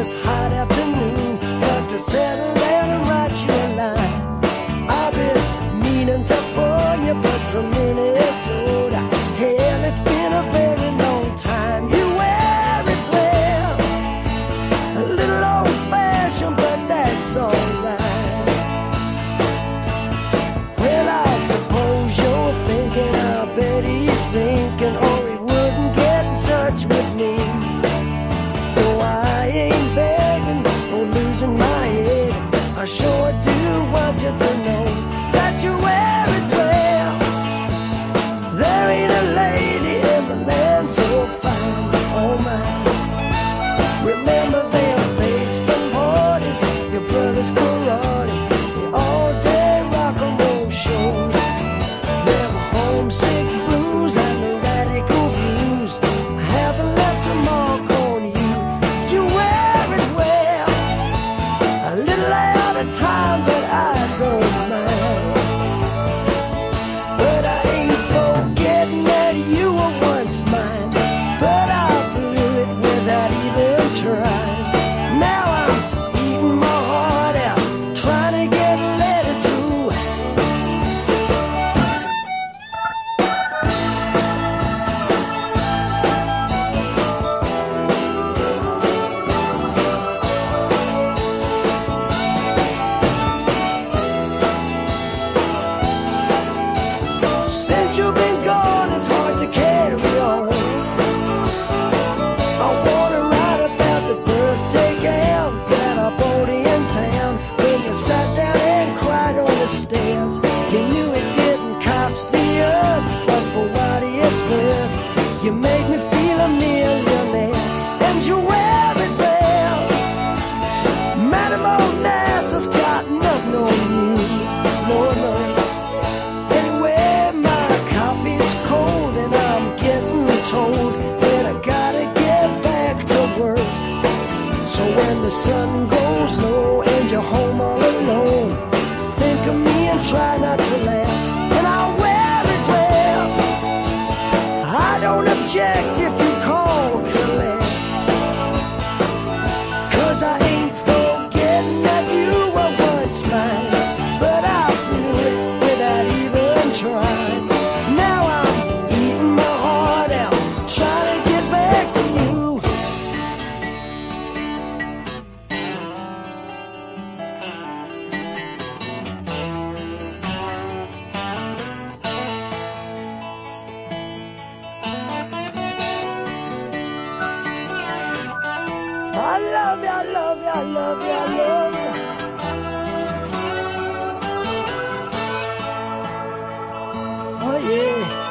this hot afternoon. Got to settle down and write you a line. I've been meaning to phone you, but from Minnesota. Hell, it's been a very long time. You wear it well, a little old-fashioned, but that's alright. Well, I suppose you're thinking, I bet he's sinking, or he wouldn't get in touch with me. Though I ain't begging or losing my head, I sure do want you to know that you wear it well. There ain't a lady in the land so fine, oh my. Remember them baseball parties, your brother's karate, the all-day rock and roll shows, them homesick blues and the radical blues. I haven't left a mark on you. You wear it well, a little out of time, but I don't mind. But I ain't forgetting that you were once mine. But I blew it without even trying. Now I'm eating my heart out, trying to get a letter through. Since you've been gone, it's hard to carry on. I wanna write about the birthday gown that I bought in town. When you sat down and cried on the stairs, you knew it didn't cost the earth, but for what it's worth, you made me feel a millionaire. And you wear it well. Madam Onassis got nothing on you, no, no. Anyway, my coffee's cold and I'm getting told that I gotta get back to work. So when the sun goes low and you're home all alone, think of me and try not to laugh. And I'll wear it well. I don't object if you call collect, 'cause I ain't forgetting that you were once mine. But I blew it without even trying. Now I'm eating my heart out, trying to get back to you. I love you, I love you, I love you, I love you. Oh yeah.